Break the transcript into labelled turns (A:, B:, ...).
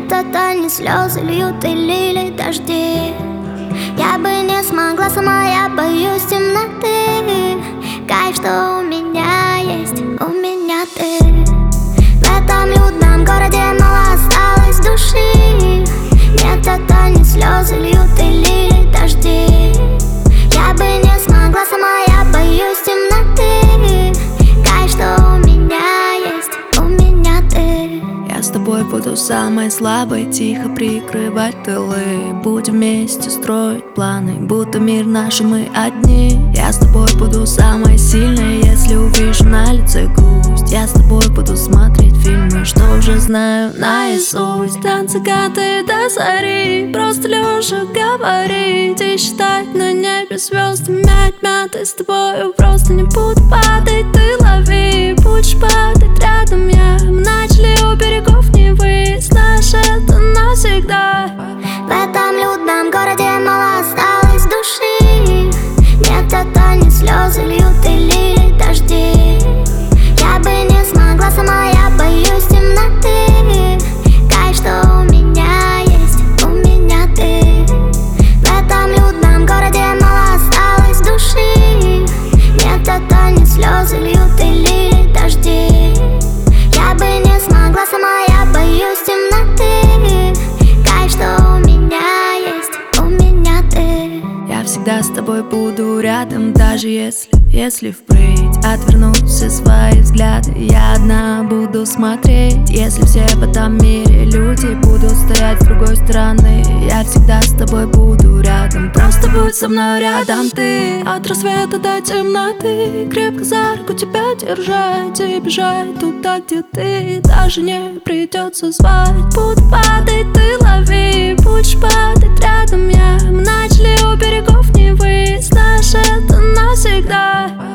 A: Нет, это не слезы льют и лили дожди. Я бы не смогла сама, я боюсь темноты. Кайф, что у меня есть, у меня ты. В этом людном городе мало осталось души. Нет, это не слезы льют и лили дожди. Я бы не смогла сама, я боюсь темноты. Кайф, что у меня есть, у меня ты.
B: Я с тобой буду самой слабой, тихо прикрывать тылы. Будем вместе строить планы, будто мир наш, мы одни. Я с тобой буду самой сильной, если увижу на лице грусть. Я с тобой буду смотреть фильмы, что уже знаю наизусть. Танцы катают до зари, просто лежа говорить и считать на небе звезды. Мять-мяты с тобою просто не буду падать. Ты лови, будешь падать рядом я. Мы начали у берегов Невы, знаешь, это навсегда.
A: В этом людном городе мало осталось души. Нет, это не слезы льют и лили дожди. Я бы не смогла сама, я боюсь темноты. Кайф, что у меня есть, у меня ты. В этом людном городе мало осталось души. Нет, это не слезы льют и лили дожди. Я бы не смогла сама, я боюсь темноты. Кайф, что у меня есть, у меня ты.
B: Я всегда с тобой буду рядом, даже если впредь отвернуть все свои взгляды. Я одна буду смотреть, если все в этом мире люди будут стоять с другой стороны. Я всегда с тобой буду рядом, просто будь со мной рядом ты. От рассвета до темноты крепко за руку тебя держать и бежать туда, где ты. Даже не придется звать. Буду падать, ты лови, будешь падать рядом я. Мы начали у берегов Невы, знаешь, это навсегда.